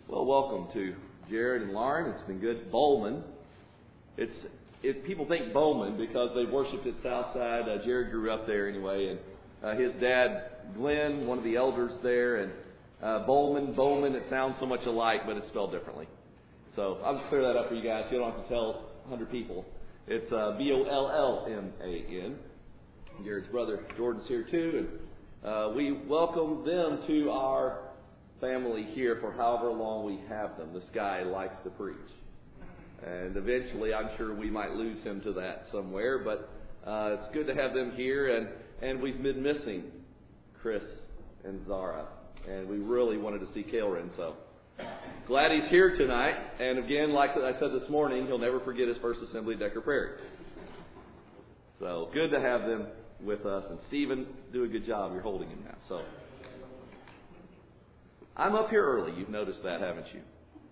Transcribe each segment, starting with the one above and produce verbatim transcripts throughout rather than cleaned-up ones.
Well, welcome to Jared and Lauren. It's been good. Bowman. It's if people think Bowman because they worshipped at Southside. Uh, Jared grew up there anyway, and uh, his dad, Glenn, one of the elders there, and uh, Bowman, Bowman. It sounds so much alike, but it's spelled differently. So I'll just clear that up for you guys. You don't have to tell one hundred people. It's uh, B O L L M A N. Jared's brother Jordan's here too, and uh, we welcome them to our family here for however long we have them. This guy likes to preach. And eventually I'm sure we might lose him to that somewhere, but uh, it's good to have them here, and, and we've been missing Chris and Zara, and we really wanted to see Kaelrin, so glad he's here tonight. And again, like I said this morning, he'll never forget his first assembly at Decker Prairie. So good to have them with us, and Stephen, do a good job. You're holding him now. So I'm up here early. You've noticed that, haven't you?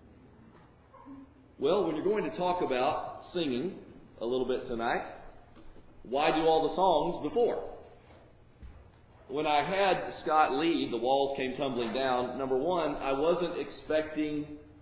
Well, when you're going to talk about singing a little bit tonight, why do all the songs before? When I had Scott lead, The Walls Came Tumbling Down, number one, I wasn't expecting...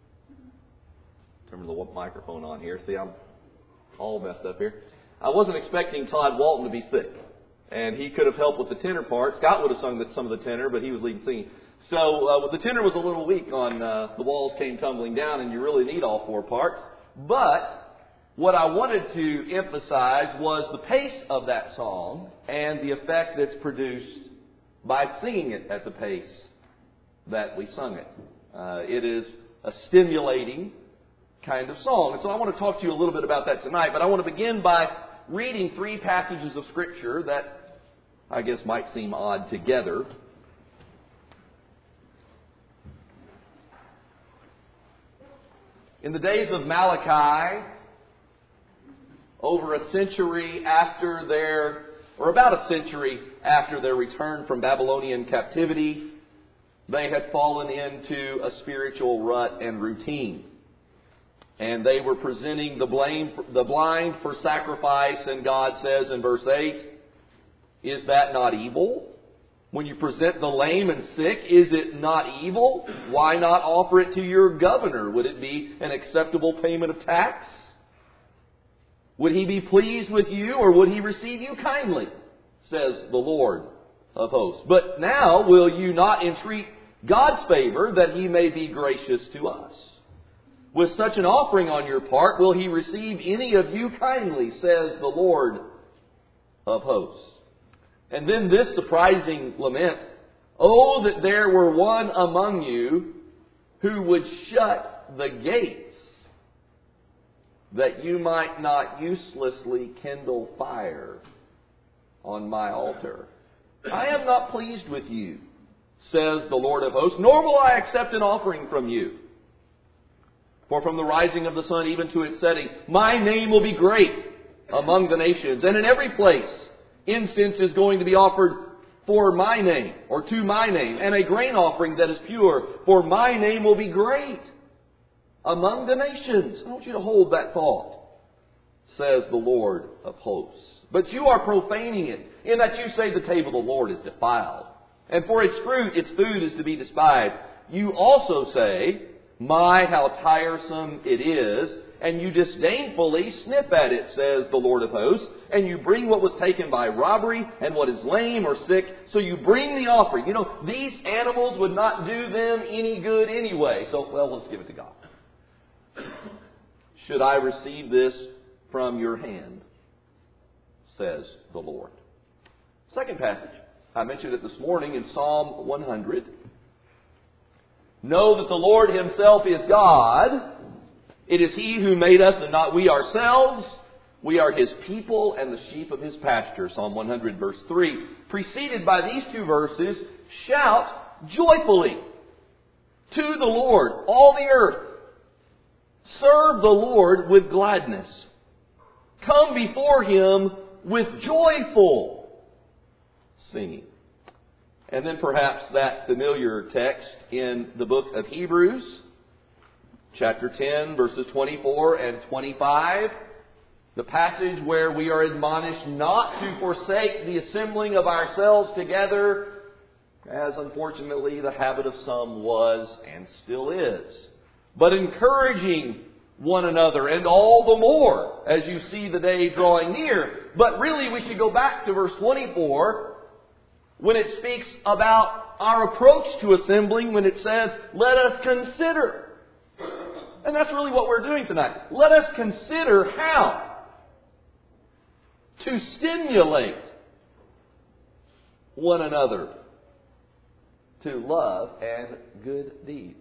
Turn the microphone on here. See, I'm all messed up here. I wasn't expecting Todd Walton to be sick. And he could have helped with the tenor part. Scott would have sung the, some of the tenor, but he was leading singing. So uh, the tenor was a little weak on uh, The Walls Came Tumbling Down, and you really need all four parts. But what I wanted to emphasize was the pace of that song and the effect that's produced by singing it at the pace that we sung it. Uh, it is a stimulating kind of song. And so I want to talk to you a little bit about that tonight. But I want to begin by reading three passages of Scripture that I guess might seem odd together. In the days of Malachi, over a century after their, or about a century after their return from Babylonian captivity, they had fallen into a spiritual rut and routine. And they were presenting the blame, the blind for sacrifice, and God says in verse eight, "Is that not evil? When you present the lame and sick, is it not evil? Why not offer it to your governor? Would it be an acceptable payment of tax? Would he be pleased with you, or would he receive you kindly? Says the Lord of hosts. But now will you not entreat God's favor that he may be gracious to us? With such an offering on your part, will he receive any of you kindly, says the Lord of hosts." And then this surprising lament, "Oh, that there were one among you who would shut the gates, that you might not uselessly kindle fire on my altar. I am not pleased with you, says the Lord of hosts, nor will I accept an offering from you. For from the rising of the sun even to its setting, my name will be great among the nations, and in every place incense is going to be offered for my name, or to my name, and a grain offering that is pure, for my name will be great among the nations." I want you to hold that thought, says the Lord of hosts. "But you are profaning it, in that you say the table of the Lord is defiled, and for its fruit, its food is to be despised. You also say, my, how tiresome it is, and you disdainfully sniff at it, says the Lord of hosts, and you bring what was taken by robbery and what is lame or sick, so you bring the offering." You know, these animals would not do them any good anyway. So, well, let's give it to God. "Should I receive this from your hand, says the Lord." Second passage. I mentioned it this morning in Psalm one hundred. "Know that the Lord himself is God. It is he who made us and not we ourselves. We are his people and the sheep of his pasture." Psalm one hundred verse three. Preceded by these two verses, "Shout joyfully to the Lord, all the earth. Serve the Lord with gladness. Come before him with joyful singing." And then perhaps that familiar text in the book of Hebrews, chapter ten, verses twenty-four and twenty-five. The passage where we are admonished not to forsake the assembling of ourselves together, as unfortunately the habit of some was and still is. but encouraging one another, and all the more as you see the day drawing near. But really we should go back to verse twenty-four when it speaks about our approach to assembling, when it says, let us consider. And that's really what we're doing tonight. Let us consider how to stimulate one another to love and good deeds.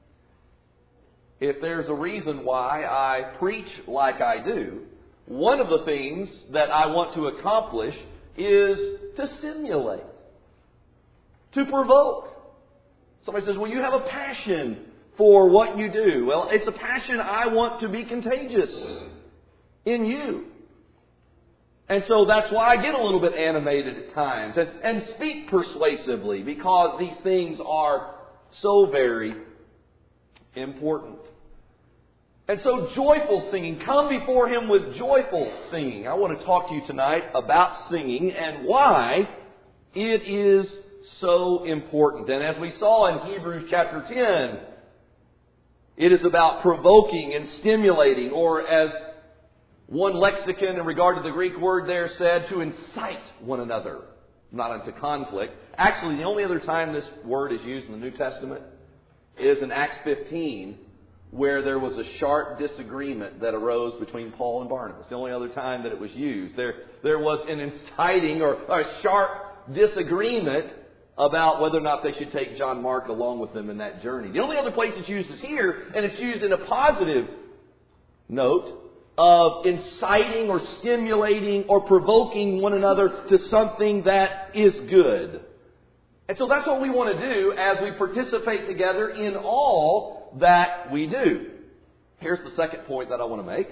If there's a reason why I preach like I do, one of the things that I want to accomplish is to stimulate, to provoke. Somebody says, well, you have a passion for what you do. Well, it's a passion I want to be contagious in you. And so that's why I get a little bit animated at times and, and speak persuasively, because these things are so very important. And so joyful singing, come before Him with joyful singing. I want to talk to you tonight about singing and why it is so important. And as we saw in Hebrews chapter ten, it is about provoking and stimulating, or as one lexicon in regard to the Greek word there said, to incite one another, not unto conflict. Actually, the only other time this word is used in the New Testament is in Acts fifteen, where there was a sharp disagreement that arose between Paul and Barnabas. The only other time that it was used. There, there was an inciting or a sharp disagreement about whether or not they should take John Mark along with them in that journey. The only other place it's used is here, and it's used in a positive note of inciting or stimulating or provoking one another to something that is good. And so that's what we want to do as we participate together in all that we do. Here's the second point that I want to make.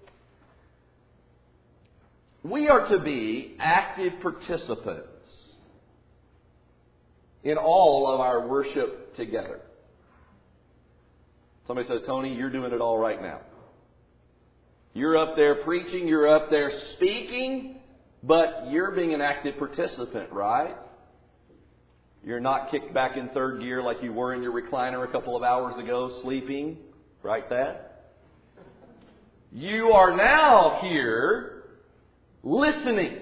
We are to be active participants in all of our worship together. Somebody says, Tony, you're doing it all right now. You're up there preaching, you're up there speaking, but you're being an active participant, right? You're not kicked back in third gear like you were in your recliner a couple of hours ago, sleeping. Right, that? You are now here listening,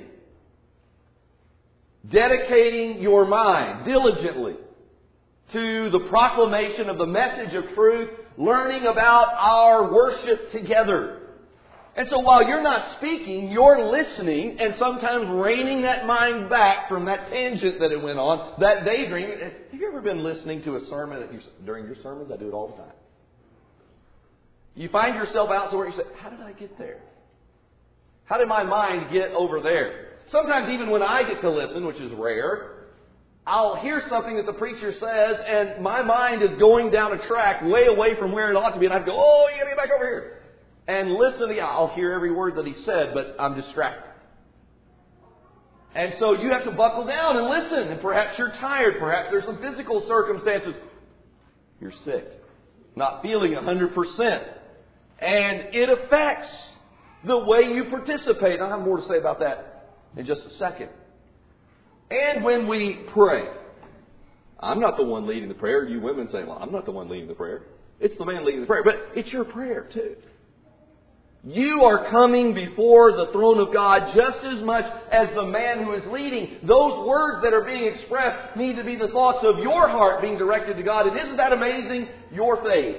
dedicating your mind diligently to the proclamation of the message of truth, learning about our worship together. And so while you're not speaking, you're listening and sometimes reining that mind back from that tangent that it went on, that daydream. Have you ever been listening to a sermon at your, during your sermons? I do it all the time. You find yourself out somewhere and you say, how did I get there? How did my mind get over there? Sometimes even when I get to listen, which is rare, I'll hear something that the preacher says and my mind is going down a track way away from where it ought to be. And I go, oh, you got to get back over here. And listen to, I'll hear every word that he said, but I'm distracted. And so you have to buckle down and listen. And perhaps you're tired. Perhaps there's some physical circumstances. You're sick. Not feeling one hundred percent. And it affects the way you participate. I'll have more to say about that in just a second. And when we pray, I'm not the one leading the prayer. You women say, well, I'm not the one leading the prayer. It's the man leading the prayer. But it's your prayer too. You are coming before the throne of God just as much as the man who is leading. Those words that are being expressed need to be the thoughts of your heart being directed to God. And isn't that amazing? Your faith.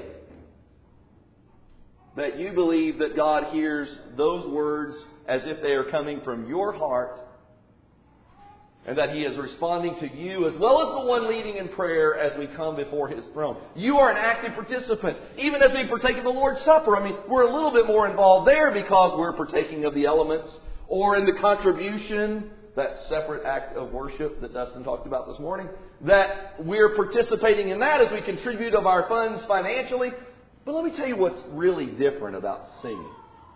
That you believe that God hears those words as if they are coming from your heart. And that He is responding to you as well as the one leading in prayer as we come before His throne. You are an active participant. Even as we partake of the Lord's Supper, I mean, we're a little bit more involved there because we're partaking of the elements. Or in the contribution, that separate act of worship that Dustin talked about this morning. That we're participating in that as we contribute of our funds financially. But let me tell you what's really different about singing.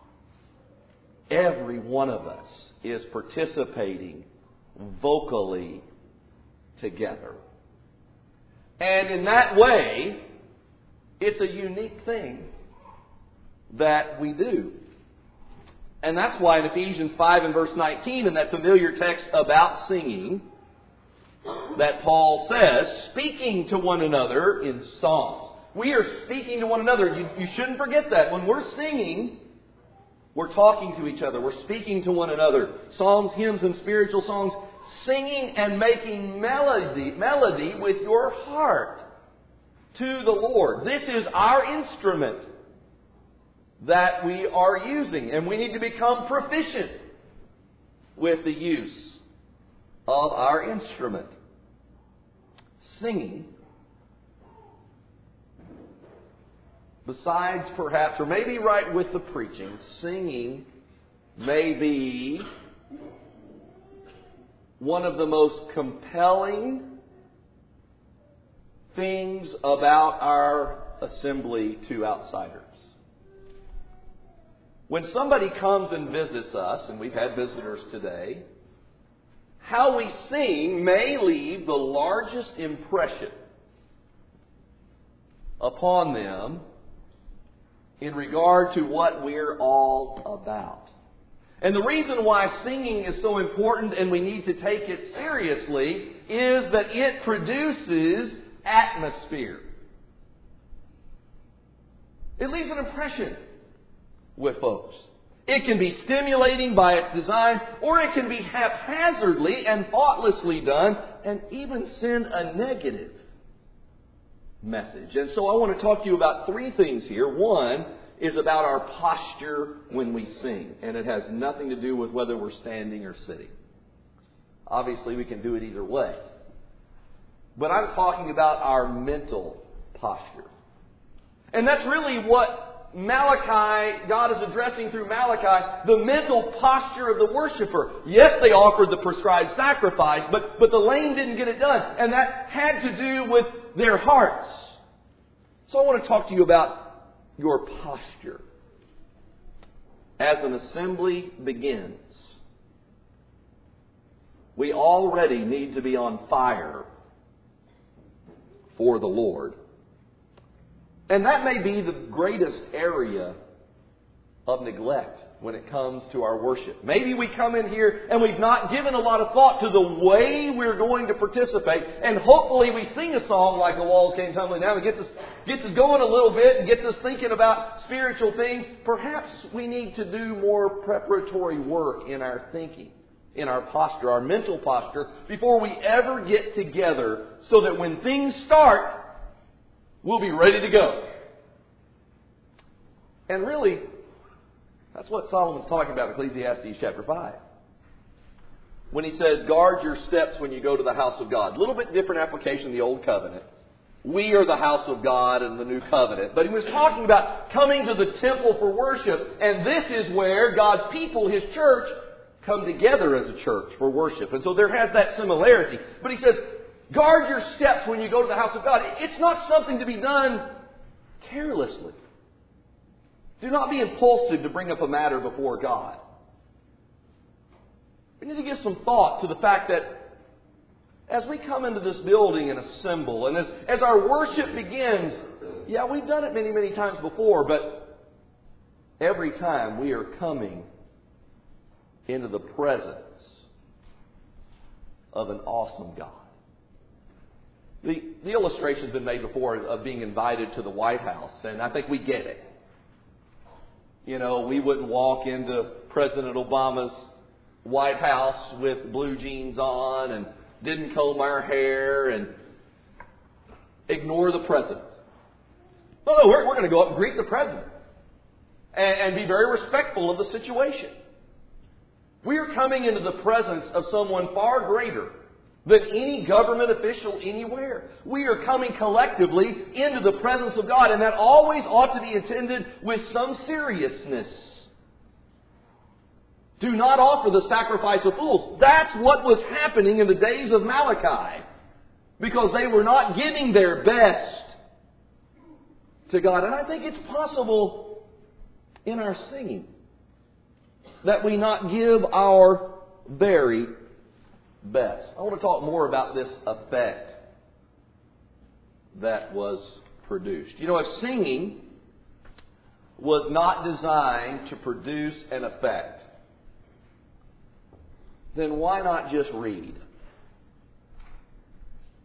Every one of us is participating vocally together. And in that way, it's a unique thing that we do. And that's why in Ephesians five and verse nineteen, in that familiar text about singing, that Paul says, speaking to one another in psalms. We are speaking to one another. You, you shouldn't forget that. When we're singing, we're talking to each other. We're speaking to one another. Psalms, hymns, and spiritual songs. Singing and making melody, melody with your heart to the Lord. This is our instrument that we are using. And we need to become proficient with the use of our instrument. Singing, besides perhaps, or maybe right with the preaching, singing may be one of the most compelling things about our assembly to outsiders. When somebody comes and visits us, and we've had visitors today, how we sing may leave the largest impression upon them in regard to what we're all about. And the reason why singing is so important and we need to take it seriously is that it produces atmosphere. It leaves an impression with folks. It can be stimulating by its design, or it can be haphazardly and thoughtlessly done and even send a negative message. And so I want to talk to you about three things here. One is about our posture when we sing, and it has nothing to do with whether we're standing or sitting. Obviously, we can do it either way. But I'm talking about our mental posture. And that's really what Malachi, God is addressing through Malachi, the mental posture of the worshiper. Yes, they offered the prescribed sacrifice, but, but the lame didn't get it done. And that had to do with their hearts. So I want to talk to you about your posture. As an assembly begins, we already need to be on fire for the Lord. And that may be the greatest area of neglect when it comes to our worship. Maybe we come in here and we've not given a lot of thought to the way we're going to participate. And hopefully we sing a song like The Walls Came Tumbling Down. It gets us, gets us going a little bit and gets us thinking about spiritual things. Perhaps we need to do more preparatory work in our thinking, in our posture, our mental posture, before we ever get together, so that when things start, we'll be ready to go. And really, that's what Solomon's talking about in Ecclesiastes chapter five. When he said, guard your steps when you go to the house of God. A little bit different application of the Old Covenant. We are the house of God in the New Covenant. But he was talking about coming to the temple for worship. And this is where God's people, His church, come together as a church for worship. And so there has that similarity. But he says, guard your steps when you go to the house of God. It's not something to be done carelessly. Do not be impulsive to bring up a matter before God. We need to give some thought to the fact that as we come into this building and assemble, and as, as our worship begins, yeah, we've done it many, many times before, but every time we are coming into the presence of an awesome God. The, the illustration's been made before of being invited to the White House, and I think we get it. You know, we wouldn't walk into President Obama's White House with blue jeans on and didn't comb our hair and ignore the President. No, no, we're, we're going to go up and greet the President and, and be very respectful of the situation. We are coming into the presence of someone far greater than any government official anywhere. We are coming collectively into the presence of God, and that always ought to be attended with some seriousness. Do not offer the sacrifice of fools. That's what was happening in the days of Malachi, because they were not giving their best to God. And I think it's possible in our singing that we not give our very best. I want to talk more about this effect that was produced. You know, if singing was not designed to produce an effect, then why not just read?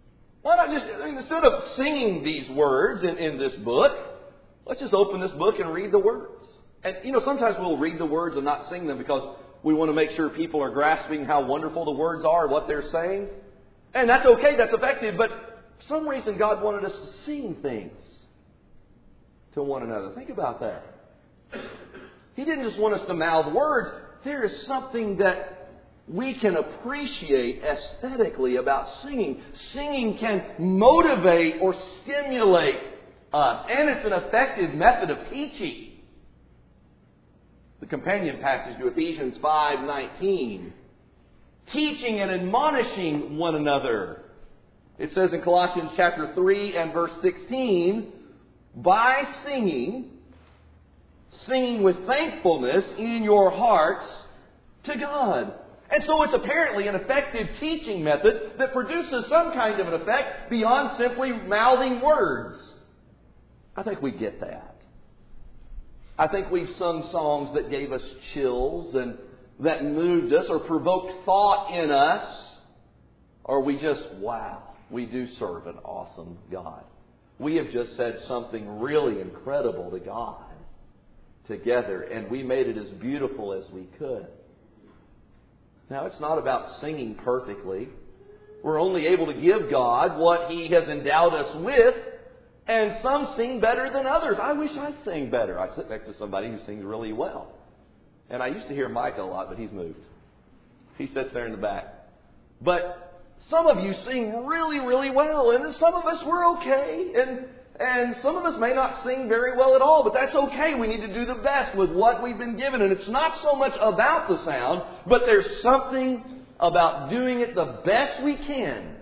Why not just, I mean, instead of singing these words in, in this book, let's just open this book and read the words. And, you know, sometimes we'll read the words and not sing them because we want to make sure people are grasping how wonderful the words are, what they're saying. And that's okay, that's effective, but for some reason God wanted us to sing things to one another. Think about that. He didn't just want us to mouth words. There is something that we can appreciate aesthetically about singing. Singing can motivate or stimulate us. And it's an effective method of teaching. The companion passage to Ephesians five nineteen. Teaching and admonishing one another. It says in Colossians chapter three and verse sixteen, by singing, singing with thankfulness in your hearts to God. And so it's apparently an effective teaching method that produces some kind of an effect beyond simply mouthing words. I think we get that. I think we've sung songs that gave us chills and that moved us or provoked thought in us. Or we just, wow, we do serve an awesome God. We have just said something really incredible to God together, and we made it as beautiful as we could. Now, it's not about singing perfectly. We're only able to give God what He has endowed us with, and some sing better than others. I wish I sang better. I sit next to somebody who sings really well. And I used to hear Micah a lot, but he's moved. He sits there in the back. But some of you sing really, really well, and some of us, we're okay. And And some of us may not sing very well at all, but that's okay. We need to do the best with what we've been given. And it's not so much about the sound, but there's something about doing it the best we can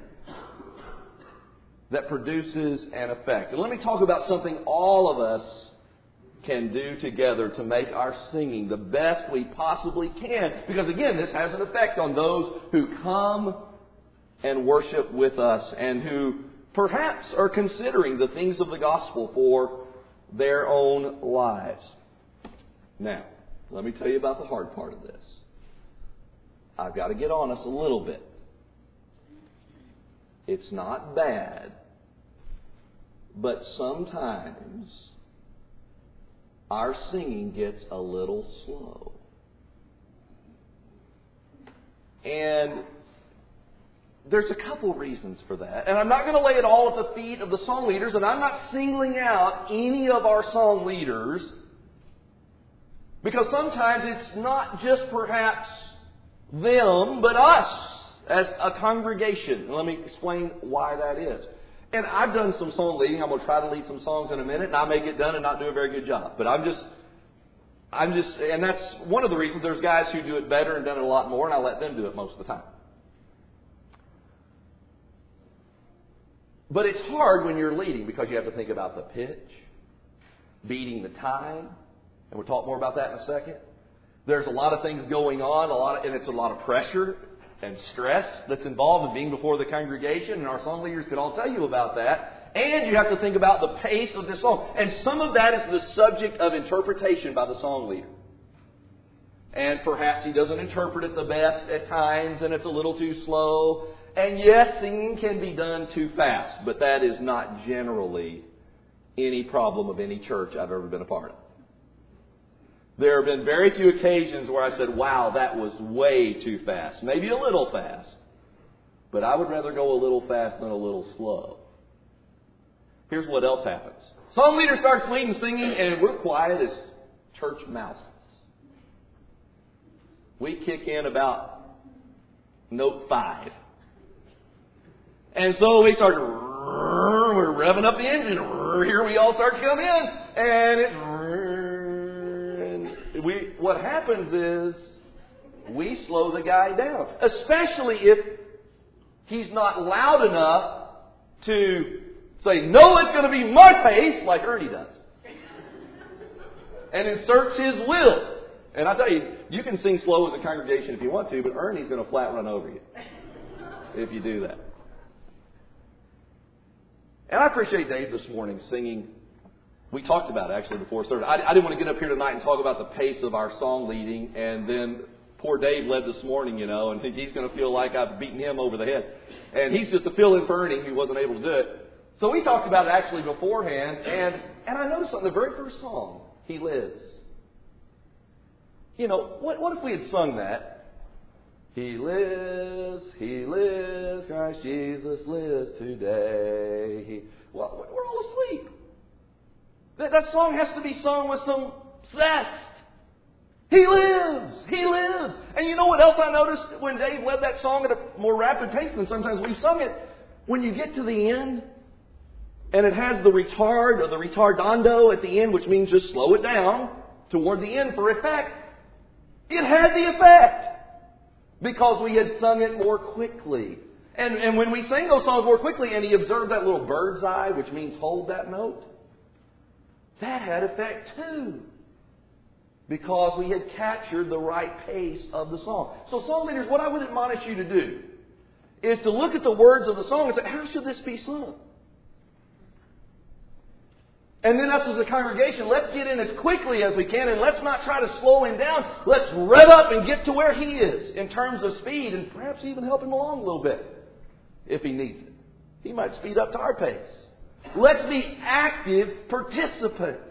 that produces an effect. And let me talk about something all of us can do together to make our singing the best we possibly can. Because again, this has an effect on those who come and worship with us and who perhaps are considering the things of the gospel for their own lives. Now, let me tell you about the hard part of this. I've got to get honest a little bit. It's not bad, but sometimes our singing gets a little slow. And there's a couple reasons for that. And I'm not going to lay it all at the feet of the song leaders, and I'm not singling out any of our song leaders, because sometimes it's not just perhaps them, but us as a congregation. And let me explain why that is. And I've done some song leading. I'm going to try to lead some songs in a minute, and I may get done and not do a very good job. But I'm just, I'm just, and that's one of the reasons there's guys who do it better and done it a lot more, and I let them do it most of the time. But it's hard when you're leading because you have to think about the pitch, beating the time, and we'll talk more about that in a second. There's a lot of things going on, a lot of, and it's a lot of pressure and stress that's involved in being before the congregation, and our song leaders could all tell you about that. And you have to think about the pace of the song. And some of that is the subject of interpretation by the song leader. And perhaps he doesn't interpret it the best at times, and it's a little too slow. And yes, singing can be done too fast, but that is not generally any problem of any church I've ever been a part of. There have been very few occasions where I said, wow, that was way too fast. Maybe a little fast. But I would rather go a little fast than a little slow. Here's what else happens. Song leader starts leading singing, and we're quiet as church mouses. We kick in about note five. And so we start, we're revving up the engine. Here we all start to come in. And it's, and we, what happens is we slow the guy down. Especially if he's not loud enough to say, no, it's going to be my pace, like Ernie does. And inserts his will. And I tell you, you can sing slow as a congregation if you want to, but Ernie's going to flat run over you if you do that. And I appreciate Dave this morning singing. We talked about it actually before service. I, I didn't want to get up here tonight and talk about the pace of our song leading and then poor Dave led this morning, you know, and think he's going to feel like I've beaten him over the head. And he's just a fill-in for Ernie who wasn't able to do it. So we talked about it actually beforehand, and, and I noticed on the very first song, He Lives. You know, what, what if we had sung that? He lives, He lives, Christ Jesus lives today. He, well, we're all asleep. That, that song has to be sung with some zest. He lives, He lives. And you know what else I noticed when Dave led that song at a more rapid pace than sometimes we've sung it? When you get to the end, and it has the retard or the retardando at the end, which means just slow it down toward the end for effect. It had the effect because we had sung it more quickly. And, and when we sang those songs more quickly and he observed that little bird's eye, which means hold that note, that had effect too. Because we had captured the right pace of the song. So song leaders, what I would admonish you to do is to look at the words of the song and say, how should this be sung? And then us as a congregation, let's get in as quickly as we can and let's not try to slow him down. Let's rev up and get to where he is in terms of speed and perhaps even help him along a little bit if he needs it. He might speed up to our pace. Let's be active participants.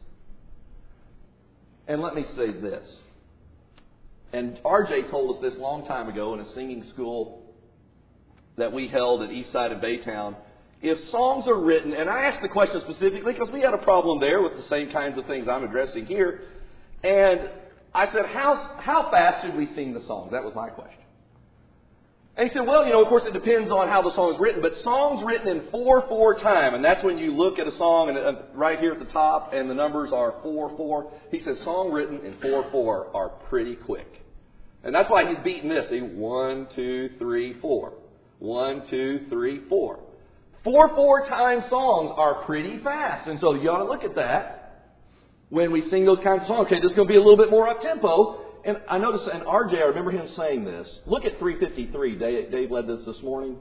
And let me say this. And R J told us this a long time ago in a singing school that we held at Eastside of Baytown. If songs are written, and I asked the question specifically because we had a problem there with the same kinds of things I'm addressing here. And I said, how, how fast should we sing the songs? That was my question. And he said, well, you know, of course it depends on how the song is written, but songs written in four four time, and that's when you look at a song and uh, right here at the top, and the numbers are four four. He said, song written in four four are pretty quick. And that's why he's beating this. See, one, two, three, four. One, two, three, four. Four four time songs are pretty fast, and so you ought to look at that when we sing those kinds of songs. Okay, this is going to be a little bit more up tempo. And I noticed, and R J, I remember him saying this. Look at three fifty-three. Dave, Dave led this this morning.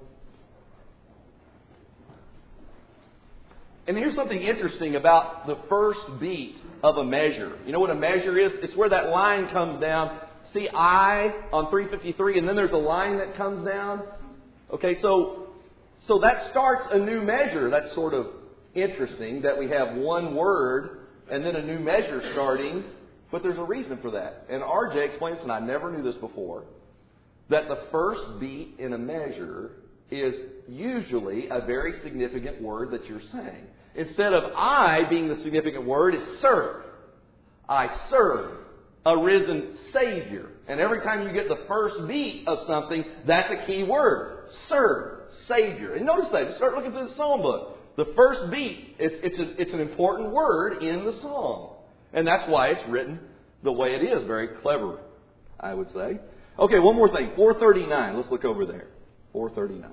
And here's something interesting about the first beat of a measure. You know what a measure is? It's where that line comes down. See I on three fifty-three, and then there's a line that comes down. Okay, so, so that starts a new measure. That's sort of interesting that we have one word and then a new measure starting. But there's a reason for that. And R J explains, and I never knew this before, that the first beat in a measure is usually a very significant word that you're saying. Instead of I being the significant word, it's serve. I serve a risen Savior. And every time you get the first beat of something, that's a key word. Serve, Savior. And notice that. Just start looking through the psalm book. The first beat, it's, it's, a, it's an important word in the song. And that's why it's written the way it is. Very clever, I would say. Okay, one more thing. four thirty-nine. Let's look over there. four thirty-nine.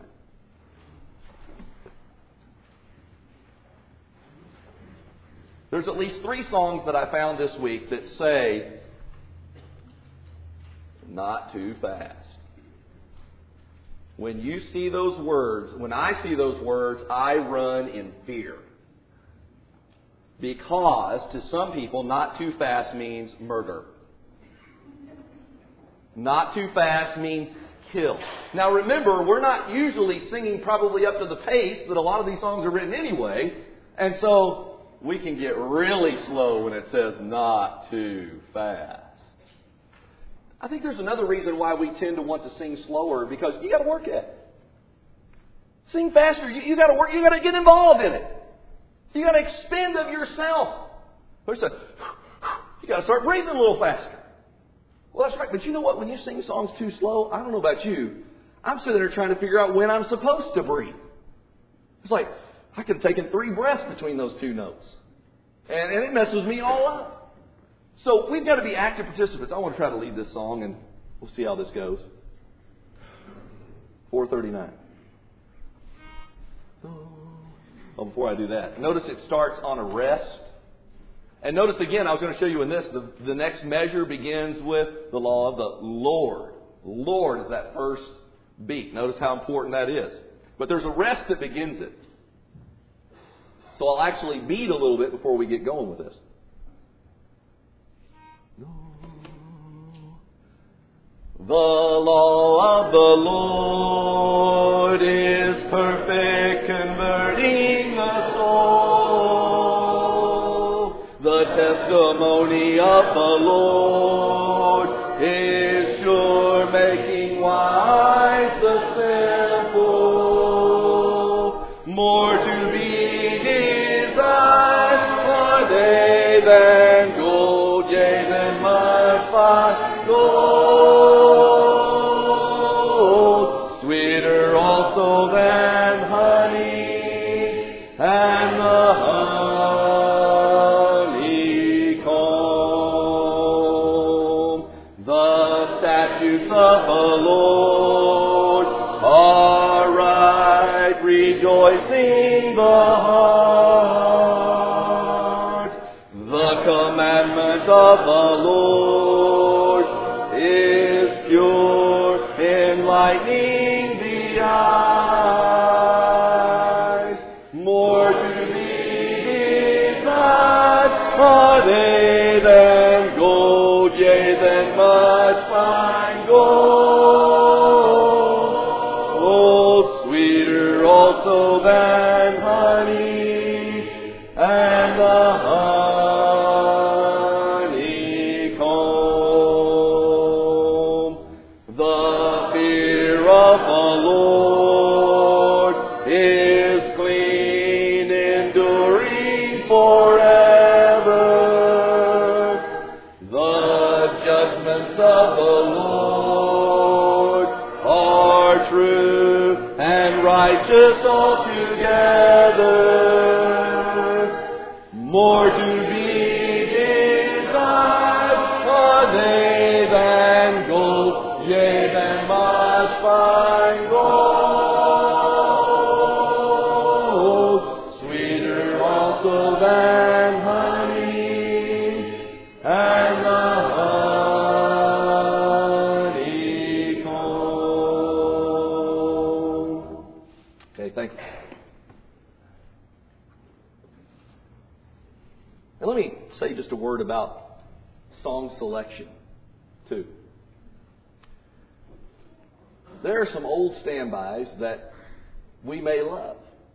There's at least three songs that I found this week that say, not too fast. When you see those words, when I see those words, I run in fear. Because to some people, not too fast means murder. Not too fast means kill. Now remember, we're not usually singing probably up to the pace that a lot of these songs are written anyway. And so we can get really slow when it says not too fast. I think there's another reason why we tend to want to sing slower, because you got to work at it. Sing faster. You, you got to work. You got to get involved in it. You got to expend of yourself. There's a, you got to start breathing a little faster. Well, that's right. But you know what? When you sing songs too slow, I don't know about you. I'm sitting there trying to figure out when I'm supposed to breathe. It's like I could have taken three breaths between those two notes, and, and it messes me all up. So we've got to be active participants. I want to try to lead this song, and we'll see how this goes. four thirty-nine. Oh, before I do that, notice it starts on a rest. And notice again, I was going to show you in this, the, the next measure begins with the law of the Lord. Lord is that first beat. Notice how important that is. But there's a rest that begins it. So I'll actually beat a little bit before we get going with this. The law of the Lord is perfect, converting the soul. The testimony of the Lord is sure, making wise the simple. More to be desired are they than gold, yea, than much fine gold. Sweeter also than honey and the honeycomb. The statutes of the Lord are right, rejoicing the heart. The commandment of the Lord is pure, enlightening the eyes. More to be desired are they than gold, yea, than much fine gold. Sweeter also than honey and the honeycomb. The fear of the Lord is clean, enduring forever. The judgments of the Lord are true and righteous altogether. More to be desired are they than gold, yea, than much fine gold. Sweeter also than honey and the honeycomb. Okay, thank you. And let me say just a word about song selection, too. There are some old standbys that we may love.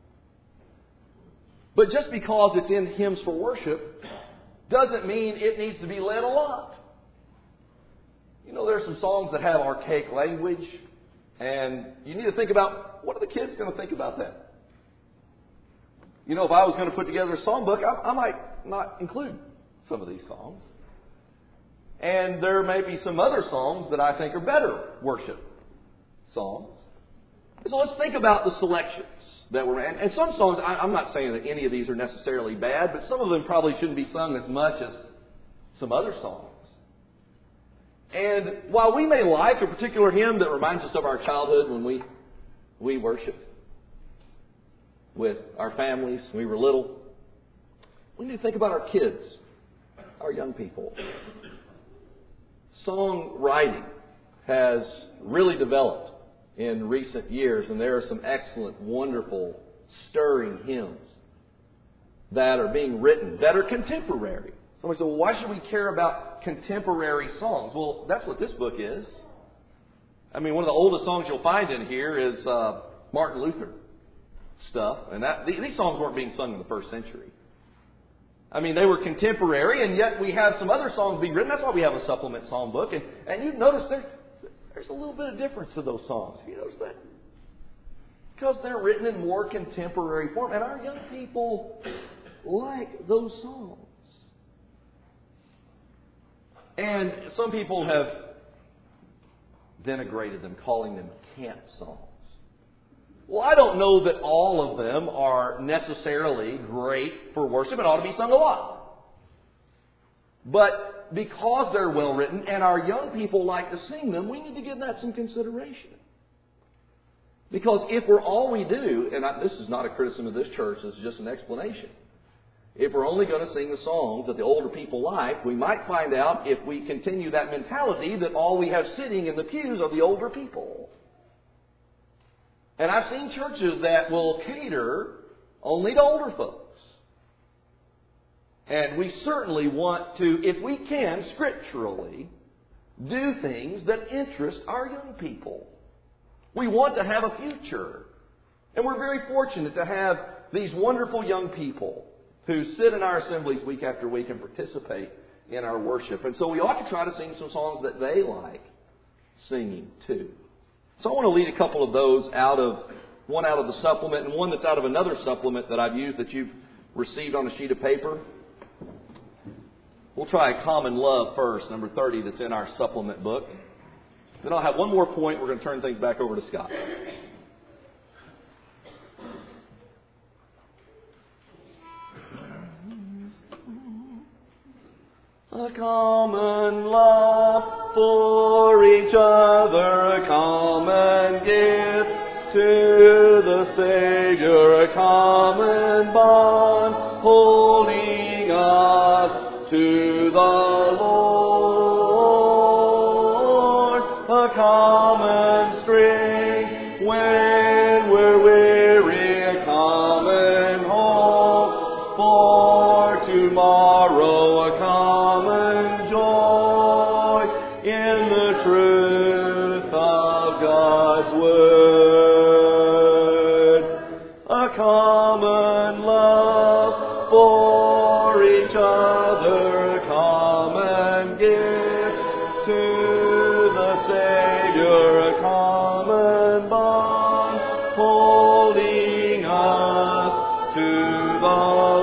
But just because it's in hymns for worship doesn't mean it needs to be led a lot. You know, there are some songs that have archaic language, and you need to think about, what are the kids going to think about that? You know, if I was going to put together a songbook, I, I might not include some of these songs. And there may be some other songs that I think are better worship songs. So let's think about the selections that were in. And some songs, I, I'm not saying that any of these are necessarily bad, but some of them probably shouldn't be sung as much as some other songs. And while we may like a particular hymn that reminds us of our childhood when we we worship with our families when we were little, we need to think about our kids, our young people. Songwriting has really developed in recent years, and there are some excellent, wonderful, stirring hymns that are being written that are contemporary. Somebody said, well, why should we care about contemporary songs? Well, that's what this book is. I mean, one of the oldest songs you'll find in here is uh, Martin Luther stuff. And that, these songs weren't being sung in the first century. I mean, they were contemporary, and yet we have some other songs being written. That's why we have a supplement song book. And, and you notice there, there's a little bit of difference to those songs. You notice that? Because they're written in more contemporary form. And our young people like those songs. And some people have denigrated them, calling them camp songs. Well, I don't know that all of them are necessarily great for worship and ought to be sung a lot. But because they're well written and our young people like to sing them, we need to give that some consideration. Because if we're all we do, and I, this is not a criticism of this church, this is just an explanation. If we're only going to sing the songs that the older people like, we might find out, if we continue that mentality, that all we have sitting in the pews are the older people. And I've seen churches that will cater only to older folks. And we certainly want to, if we can, scripturally, do things that interest our young people. We want to have a future. And we're very fortunate to have these wonderful young people who sit in our assemblies week after week and participate in our worship. And so we ought to try to sing some songs that they like singing too. So I want to lead a couple of those out of, one out of the supplement and one that's out of another supplement that I've used that you've received on a sheet of paper. We'll try Common Love first, number thirty, that's in our supplement book. Then I'll have one more point. We're going to turn things back over to Scott. A common love for each other, a common gift to the Savior, a common bond holding us to the Lord, a common strength when we're weary, a common hope for tomorrow, a common joy in the truth of God's Word, a common love for each other, a common gift to the Savior, a common bond holding us to the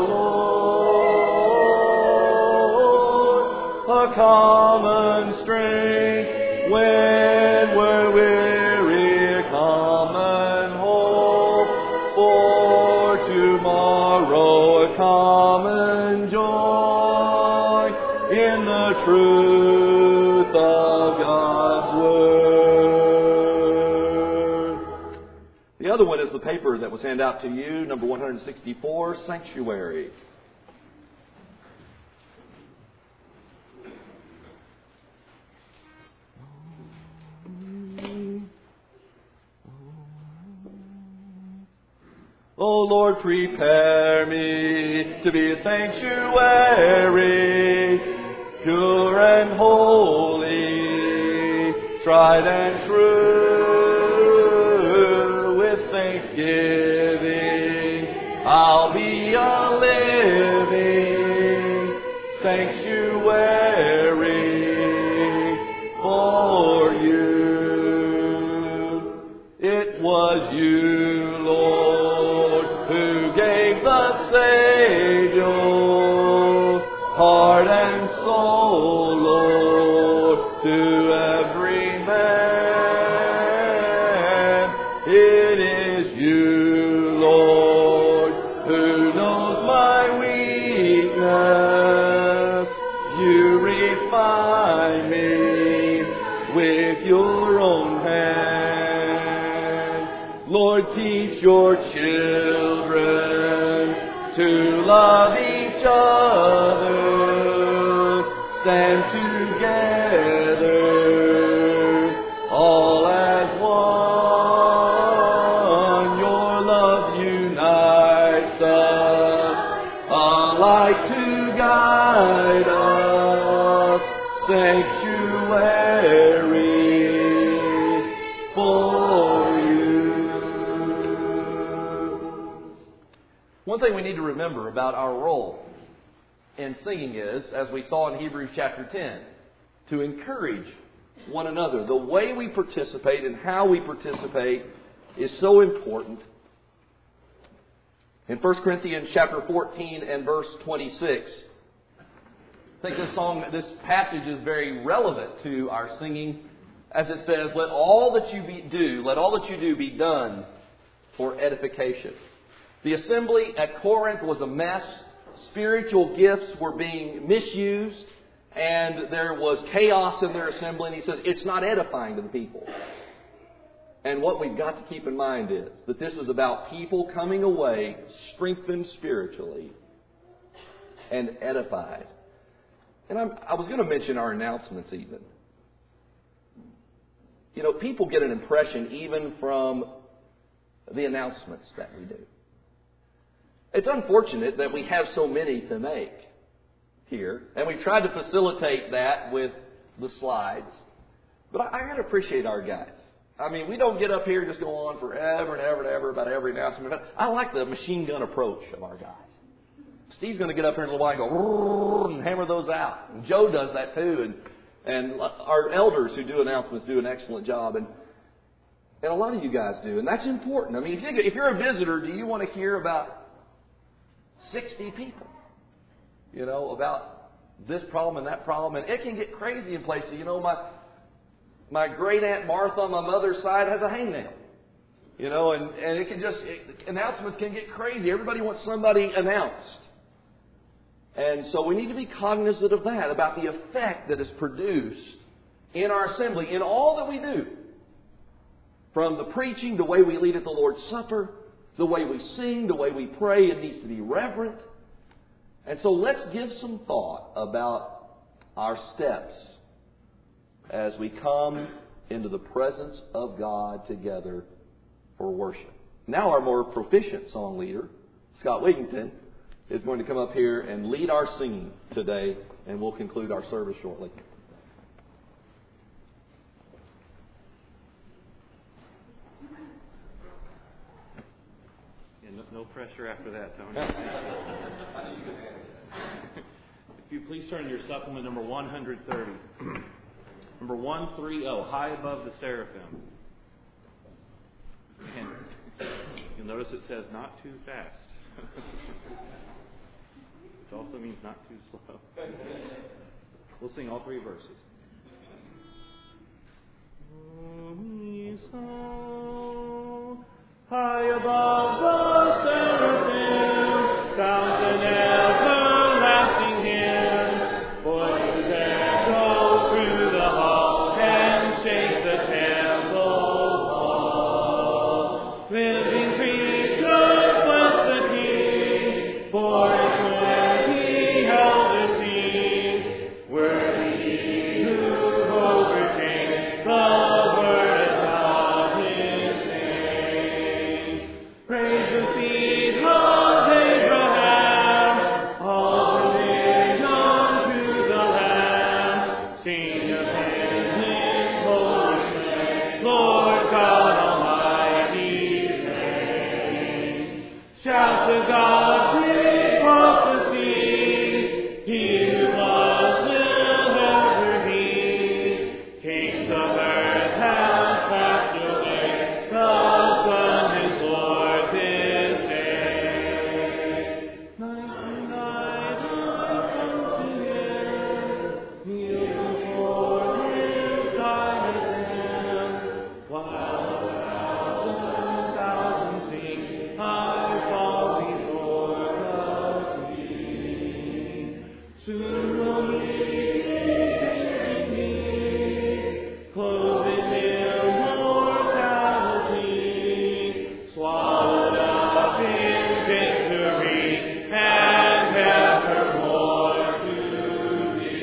Lord, a common strength when we're weary, a common hope for tomorrow, a common joy in the truth of God's Word. The other one is the paper that was handed out to you, number one hundred sixty-four, Sanctuary. O Lord, prepare me to be a sanctuary, pure and holy, tried and true. With thanksgiving, I'll be a living sanctuary for you. It was you, Lord, who gave the Savior heart and soul, Lord, to every man. It is you, Lord, who knows my weakness. You refine me with your own hand. Lord, teach your children to love each other, stand together, all as one. Your love unites us, alike to guide us, sanctuary for you. One thing we need to remember about our role in singing is, as we saw in Hebrews chapter ten, to encourage one another. The way we participate and how we participate is so important. In First Corinthians chapter fourteen and verse twenty-six, I think this song, this passage is very relevant to our singing, as it says, "Let all that you be, do, let all that you do be done for edification." The assembly at Corinth was a mess. Spiritual gifts were being misused, and there was chaos in their assembly. And he says it's not edifying to the people. And what we've got to keep in mind is that this is about people coming away strengthened spiritually and edified. And I'm, I was going to mention our announcements even. You know, people get an impression even from the announcements that we do. It's unfortunate that we have so many to make here, and we've tried to facilitate that with the slides. But I, I got to appreciate our guys. I mean, we don't get up here and just go on forever and ever and ever about every announcement. I like the machine gun approach of our guys. Steve's going to get up here in a little while and go and hammer those out. And Joe does that too. And, and our elders who do announcements do an excellent job. And, and a lot of you guys do. And that's important. I mean, if, you, if you're a visitor, do you want to hear about sixty people? You know, about this problem and that problem. And it can get crazy in places. You know, my my great Aunt Martha on my mother's side has a hangnail. You know, and, and it can just, it, announcements can get crazy. Everybody wants somebody announced. And so we need to be cognizant of that, about the effect that is produced in our assembly, in all that we do. From the preaching, the way we lead at the Lord's Supper, the way we sing, the way we pray, it needs to be reverent. And so let's give some thought about our steps as we come into the presence of God together for worship. Now our more proficient song leader, Scott Wigington, is going to come up here and lead our singing today, and we'll conclude our service shortly. Yeah, no, no pressure after that, Tony. If you please turn to your supplement number one thirty. Number one thirty, High Above the Seraphim. And you'll notice it says not too fast. Which also means not too slow. We'll sing all three verses. High above the seraphim, sounds an everlasting hymn. Voices echo through the hall and shake the temple wall. Living creatures bless the King, for twenty elders sing. Worthy He who overcame the word of His name. Praise the seed of Abraham, all religion to the Lamb. Sing of Him in holy strength, Lord God Almighty reigns. Shout to God, great prophecy, He who loves will ever be. Kings of earth have passed away, the Son is Lord this day. Night to night I come to Him, kneel before His dying Lamb. While a thousand thousand sing, I fall before the King. Soon will He take me, clothed in immortality, swallowed up in victory, and evermore to be.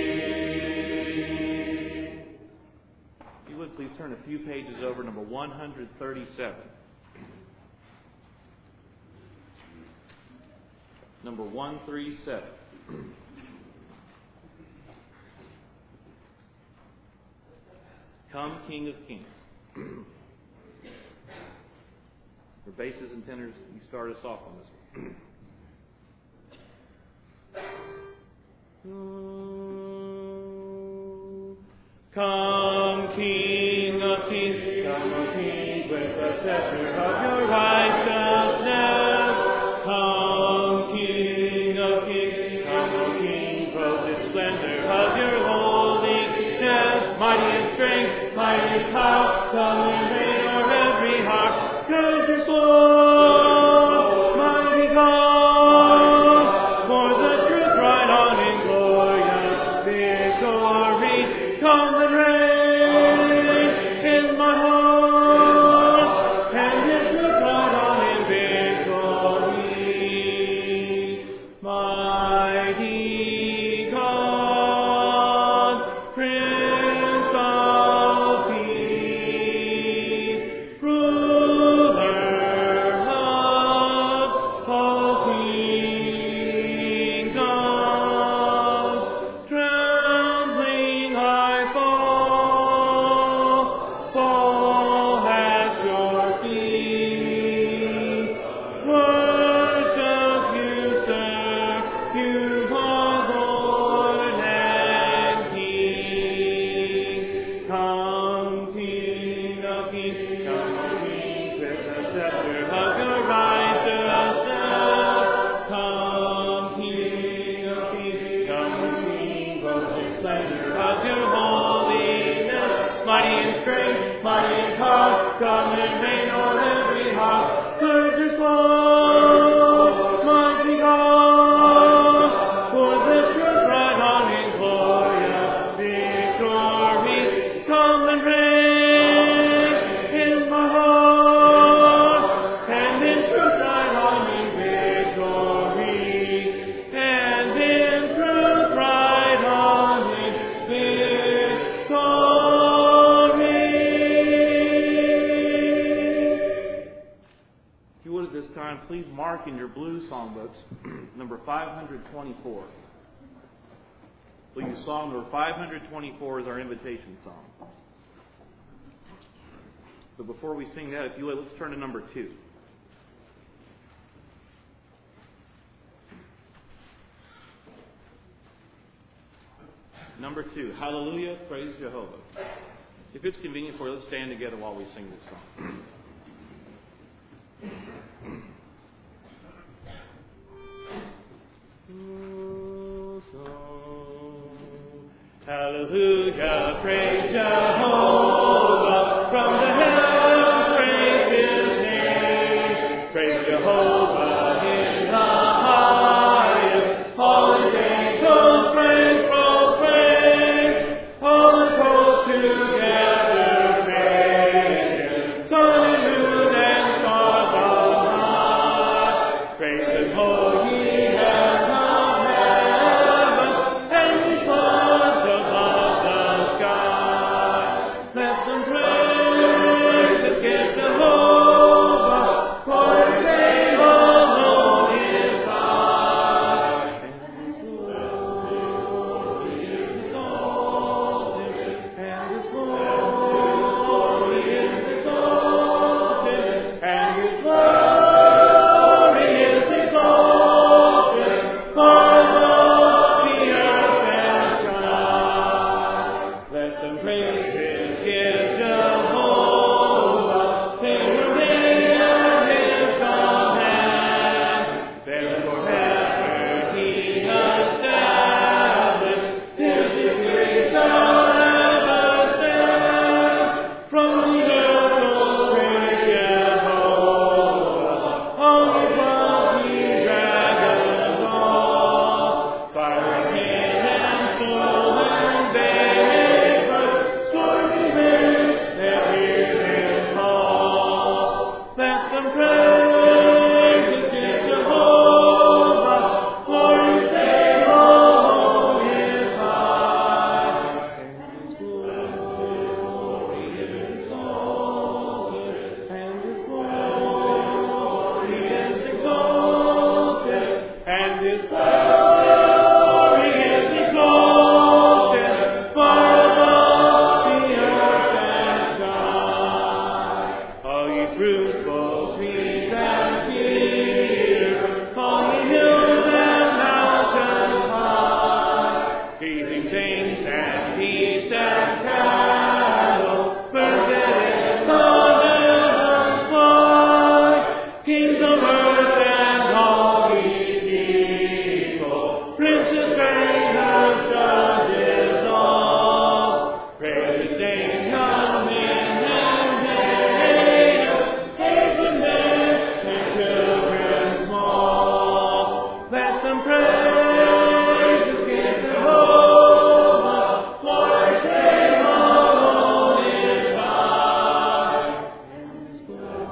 If you would please turn a few pages over, number one thirty-seven. Number one thirty-seven. Come, King of Kings. For basses and tenors, you start us off on this one. Come, King of Kings, come, O King, with the scepter of your righteousness. Come, King of Kings, come, O King, clothed in splendor of your holiness. Mighty in strength, mighty in power, come and reign o'er every heart. Good your soul, mighty God, for the truth right on in glorious victory. Come and reign in my heart, and His truth right on in victory. Mighty God, Prince of Peace. you are Lord and King. Come, King of kings, come, King, with the scepter of your righteousness. Come, King of kings, come, King, with the splendor of your holiness. Mighty in strength, mighty in power, come and reign on every heart. Purge your soul, mighty God, for the truth right on in glorious victory. Come and reign in my heart, and in truth right on in victory, and in truth right on in victory. If you would at this time, please mark in your blue songbooks number five hundred twenty-four. Please, song number five hundred twenty-four is our invitation song. But before we sing that, if you would, let's turn to number two. Number two, Hallelujah, Praise Jehovah. If it's convenient for you, let's stand together while we sing this song. Hallelujah, praise Jehovah, from the heavens praise His name. Praise Jehovah in the highest, all His angels praise, proclaim, all His hosts together praise Him. Sun and moon and stars on high, praise Him, O ye heavens of heaven, and ye clouds above the sky. Let them praise His gift Jehovah, for His name alone is high. And His glory is exalted, and His glory is exalted, and His glory is exalted, far above the earth and sky. Let them praise His gift Jehovah, they remain at His command. Then forever He established, His decree shall ever stand. From the earth will praise Jehovah, all the wealthy dragons all. Fire, rain, and snow, and vapor, stormy wind, their ears call. Let them praise His gift Jehovah, for His name alone is high. And His glory is exalted, and His glory is exalted, and His glory is exalted, far above the earth and sky. All ye fruitful trees and cedars, all ye hills and mountains high, breathing saints and beasts and cattle, birds that in the heavens fly, kings of earth and all these people, princes, reigners, judges all, praise His name, come in and hail, hasten men and children small. Let them praise His gift Jehovah, for His name alone is high. And His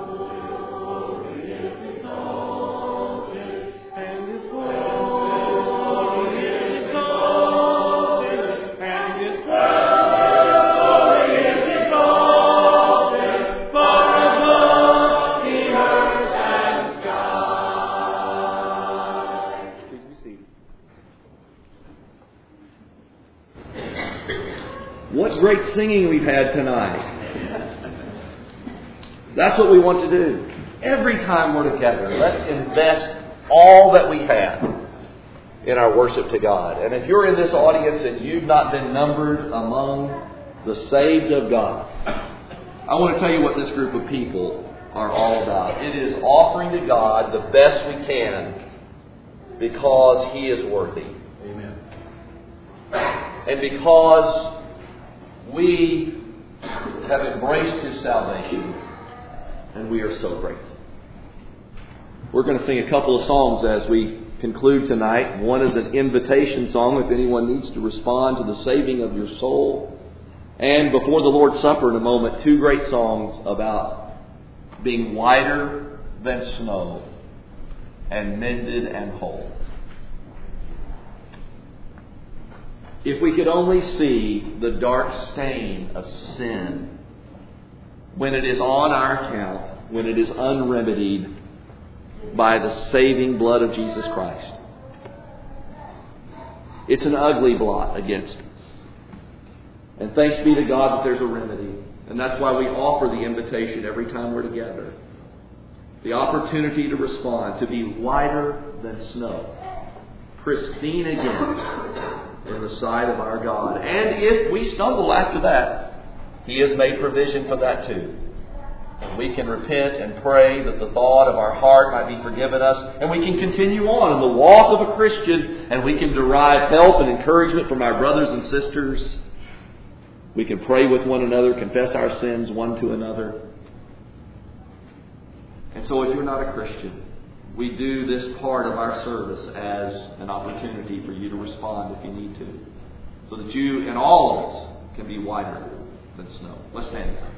glory is exalted, and His glory is exalted, and His glory is exalted, far above the earth and sky. Please be seated. What great singing we've had tonight. That's what we want to do. Every time we're together, let's invest all that we have in our worship to God. And if you're in this audience and you've not been numbered among the saved of God, I want to tell you what this group of people are all about. It is offering to God the best we can because He is worthy. Amen. And because we have embraced His salvation, and we are so grateful. We're going to sing a couple of songs as we conclude tonight. One is an invitation song if anyone needs to respond to the saving of your soul. And before the Lord's Supper in a moment, two great songs about being whiter than snow and mended and whole. If we could only see the dark stain of sin when it is on our account, when it is unremedied by the saving blood of Jesus Christ. It's an ugly blot against us. And thanks be to God that there's a remedy. And that's why we offer the invitation every time we're together. The opportunity to respond, to be whiter than snow, pristine again in the sight of our God. And if we stumble after that, He has made provision for that too. And we can repent and pray that the thought of our heart might be forgiven us. And we can continue on in the walk of a Christian. And we can derive help and encouragement from our brothers and sisters. We can pray with one another, confess our sins one to another. And so if you're not a Christian, we do this part of our service as an opportunity for you to respond if you need to. So that you and all of us can be whiter than snow. Let's stand.